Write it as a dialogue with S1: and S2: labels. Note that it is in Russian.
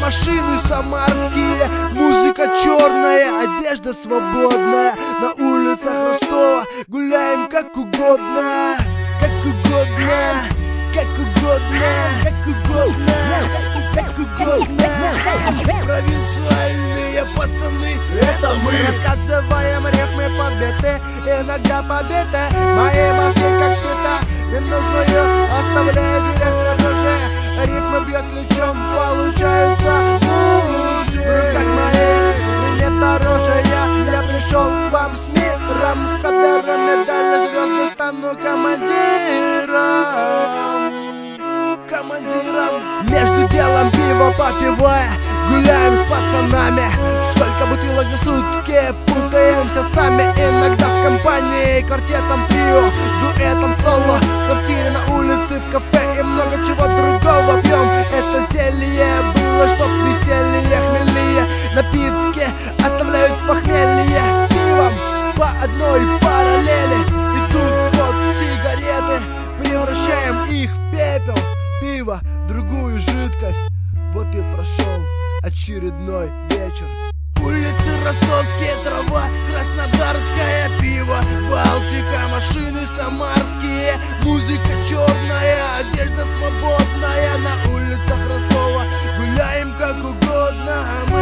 S1: машины самарские, музыка черная, одежда свободная. На улицах Ростова гуляем как угодно, как угодно, как угодно, как угодно, как угодно. Провинциальные пацаны, это мы.
S2: Рассказываем рифмы подбиты, иногда побиты. Мои мозги как сито, ненужную оставляя в дверях снаружи. Рифмы бьет ключом, получаются лужи. В руках моих и нет оружия. Я пришел к вам с миром, с хабером, медали звезды, стану командиром.
S1: Между делом пиво попивая, гуляем с пацанами. Сколько бутылок за сутки, путаемся сами. Иногда в компании, квартетом, трио, дуэтом, соло. В квартире, на улице, в кафе и много чего другого пьем. Это зелье было, чтоб веселье, хмельные напитки оставляют похмелье. Пивом по одной параллели идут в ход сигареты. Превращаем их в пепел, пиво в другую жидкость. Вот и прошел очередной вечер. Улицы ростовские, трава краснодарская, пиво Балтика, машины самарские, музыка черная, одежда свободная. На улицах Ростова гуляем как угодно.